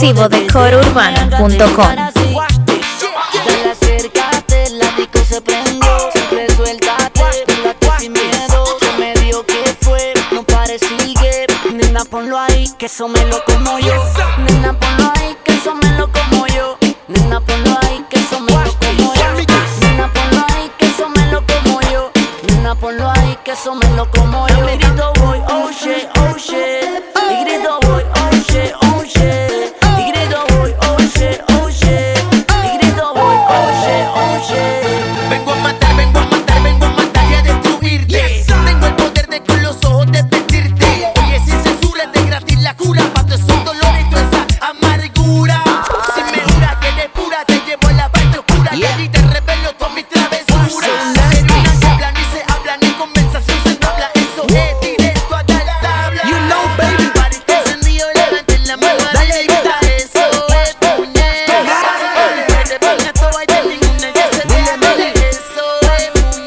exclusivo de corourbano.com. Dale, acércate, la disco se prendió. Siempre suéltate, pégate sin miedo. Se me dio que fue, no pare, sigue. Nena, ponlo ahí, que eso me lo como yo. Nena, ponlo ahí, que eso me lo como yo. Nena, ponlo ahí, que eso me lo como yo. Nena, ponlo ahí, que eso me lo como yo. Nena, ponlo ahí, que eso me lo como yo. Y grito voy, oh shit, oh shit. Y grito voy, oh shit, oh shit. Y grito voy, oh shit, oh shit. Y grito voy, oh shit, oh shit. Vengo a matar, vengo a matar, vengo a matar y a destruirte. Tengo el poder de con los ojos desvestirte. Oye, sin censura, de gratis la cura. Pa' todos esos dolores y toda esa amargura. Si me juras que eres pura, te llevo a la parte oscura. Y allí te revelo todas mis travesuras. Pero una se habla, ni se habla, ni conversación se habla. Eso es directo a dar tabla. You know, baby. Pariste encendido, levanten la mano arriba. Eso es puñeta. Te ponga todo ahí de ninguna que se vea. Eso es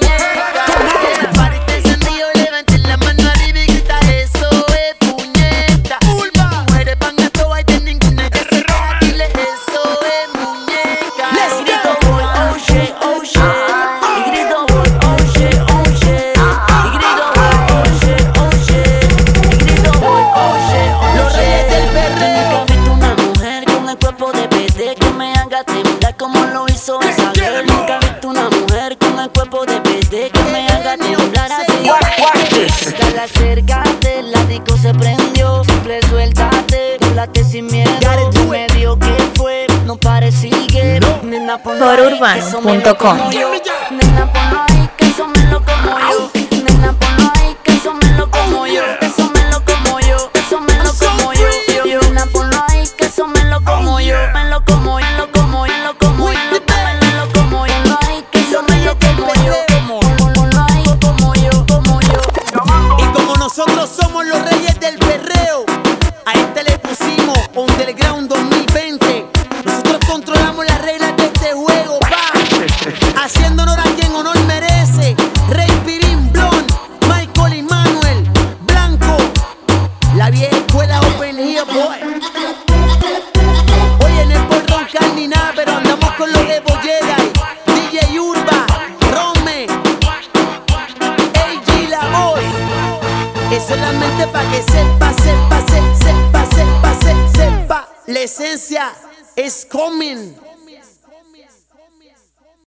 puñeta. Pariste encendido, levanten la mano arriba y grita. Eso es puñeta. Mujeres van a todo ahí de ninguna que se vea. Dile eso es muñeca. Y grito voy, oh shit, oh shit. Y grito voy, oh shit, oh shit. Y grito voy, oh shit, oh shit. Y grito voy, oh shit, oh shit. Los reyes del perreo. Nunca he visto una mujer con el cuerpo de PD que me haga temblar como lo hizo esa girl. Nunca he visto una mujer con el cuerpo de PD que me haga temblar así. Dale, acércate, la disco se prendió. Siempre suéltate, pégate sin miedo. Se me dio que fue, no pare, sigue. Nena, ponlo ahí, que eso me lo como yo. Nena, ponlo ahí, que eso me lo como yo. Nena, ponlo ahí, que eso me lo como yo. Eso me lo como yo, eso me lo como yo. Nena, ponlo ahí, que eso me lo como yo. Me lo como, me lo como, me lo como, me lo como yo. Ponlo ahí, que eso me lo como yo. Ponlo ahí, como yo, como yo. Y como nosotros somos los reyes del perreo, a este le pusimos Underground 2020. Nosotros controlamos las reglas de este juego, pa. Haciendo honor a quien honor merece. Rey Pirín, Blon, Michael y Manuel, Blanco, la vieja escuela Open Here, boy. Oye, no es por roncar ni nada, pero andamos con los de Bollera y DJ Urba, Rome, AG La Voz. Es solamente pa' que sepa, sepa, sepa, sepa, sepa. La esencia es coming.